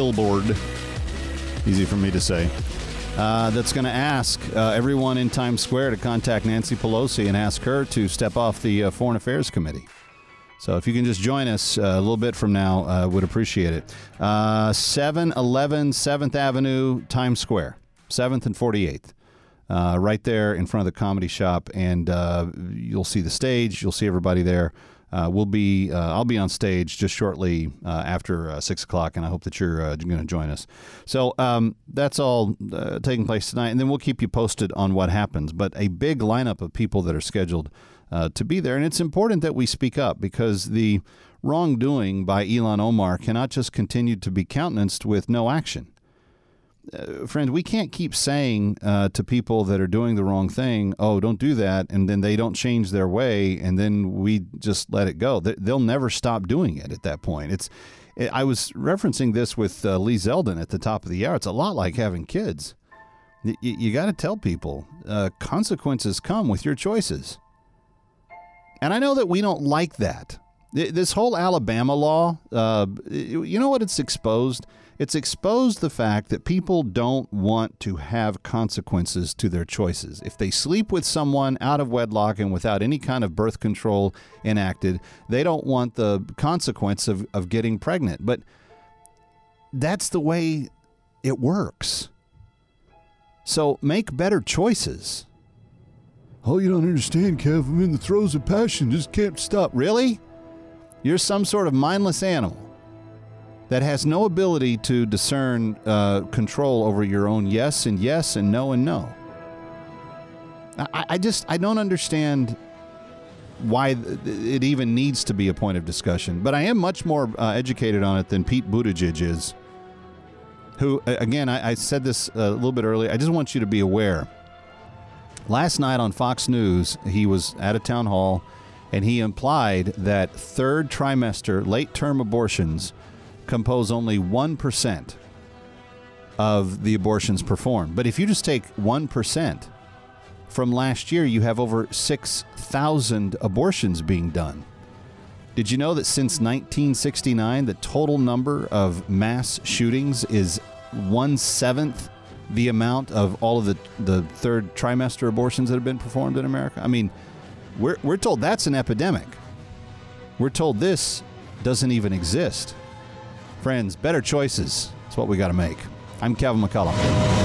Easy for me to say. That's going to ask everyone in Times Square to contact Nancy Pelosi and ask her to step off the Foreign Affairs Committee. So if you can just join us a little bit from now, would appreciate it. 711 7th Avenue, Times Square, 7th and 48th. Right there in front of the Comedy Shop, and you'll see the stage. You'll see everybody there. I'll be on stage just shortly after 6 o'clock, and I hope that you're going to join us. So that's all taking place tonight, and then we'll keep you posted on what happens. But a big lineup of people that are scheduled to be there, and it's important that we speak up, because the wrongdoing by Ilhan Omar cannot just continue to be countenanced with no action. Friend, we can't keep saying to people that are doing the wrong thing, oh, don't do that, and then they don't change their way, and then we just let it go. They'll never stop doing it at that point. I was referencing this with Lee Zeldin at the top of the hour. It's a lot like having kids. You got to tell people consequences come with your choices. And I know that we don't like that. This whole Alabama law, you know what it's exposed? It's exposed the fact that people don't want to have consequences to their choices. If they sleep with someone out of wedlock and without any kind of birth control enacted, they don't want the consequence of getting pregnant. But that's the way it works. So make better choices. Oh, you don't understand, Kev. I'm in the throes of passion. Just can't stop. Really? You're some sort of mindless animal that has no ability to discern control over your own yes and no and no. I don't understand why it even needs to be a point of discussion. But I am much more educated on it than Pete Buttigieg is, who, again, I said this a little bit earlier. I just want you to be aware. Last night on Fox News, he was at a town hall, and he implied that third trimester late-term abortions compose only 1% of the abortions performed. But if you just take 1% from last year, you have over 6,000 abortions being done. Did you know that since 1969, the total number of mass shootings is 1/7 the amount of all of the third trimester abortions that have been performed in America? I mean, we're told that's an epidemic. We're told this doesn't even exist. Friends, better choices. That's what we got to make. I'm Kevin McCullough.